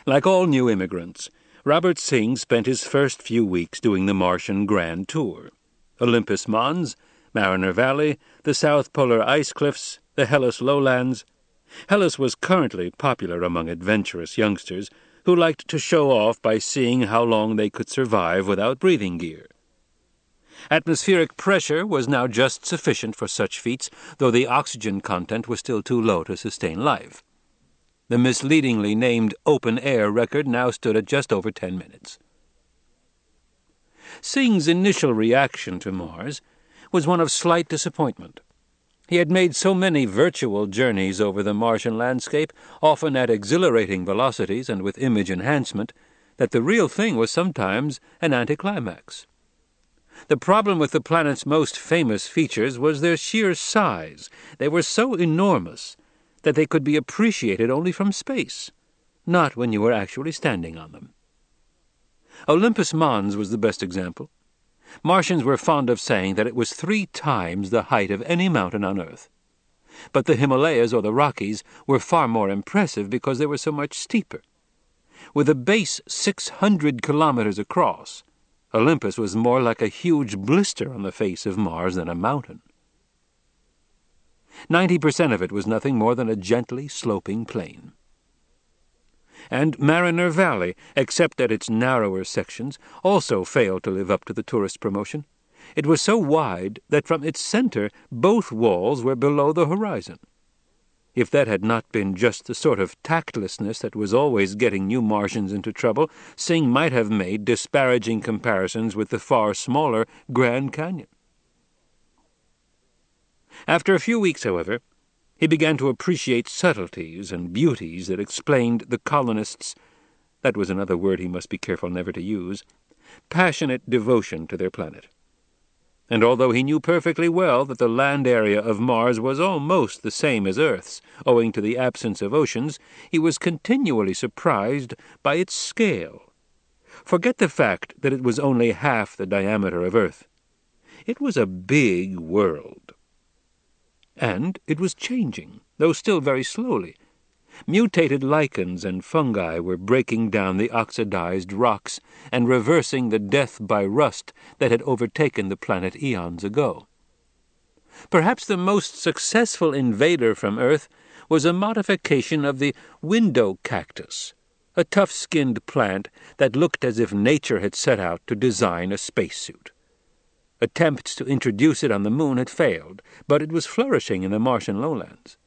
Like all new immigrants, Robert Singh spent his first few weeks doing the Martian Grand Tour. Olympus Mons, Mariner Valley, the South Polar Ice Cliffs, the Hellas Lowlands. Hellas was currently popular among adventurous youngsters who liked to show off by seeing how long they could survive without breathing gear. Atmospheric pressure was now just sufficient for such feats, though the oxygen content was still too low to sustain life. The misleadingly named open-air record now stood at just over 10 minutes. Singh's initial reaction to Mars was one of slight disappointment. He had made so many virtual journeys over the Martian landscape, often at exhilarating velocities and with image enhancement, that the real thing was sometimes an anticlimax. The problem with the planet's most famous features was their sheer size. They were so enormous that they could be appreciated only from space, not when you were actually standing on them. Olympus Mons was the best example. Martians were fond of saying that it was 3 times the height of any mountain on Earth. But the Himalayas or the Rockies were far more impressive because they were so much steeper. With a base 600 kilometers across, Olympus was more like a huge blister on the face of Mars than a mountain. 90% of it was nothing more than a gently sloping plain. And Mariner Valley, except at its narrower sections, also failed to live up to the tourist promotion. It was so wide that from its center both walls were below the horizon. If that had not been just the sort of tactlessness that was always getting new Martians into trouble, Singh might have made disparaging comparisons with the far smaller Grand Canyon. After a few weeks, however, he began to appreciate subtleties and beauties that explained the colonists', that was another word he must be careful never to use, passionate devotion to their planet. And although he knew perfectly well that the land area of Mars was almost the same as Earth's, owing to the absence of oceans, he was continually surprised by its scale. Forget the fact that it was only half the diameter of Earth. It was a big world. And it was changing, though still very slowly. Mutated lichens and fungi were breaking down the oxidized rocks and reversing the death by rust that had overtaken the planet eons ago. Perhaps the most successful invader from Earth was a modification of the window cactus, a tough-skinned plant that looked as if nature had set out to design a spacesuit. Attempts to introduce it on the Moon had failed, but it was flourishing in the Martian lowlands.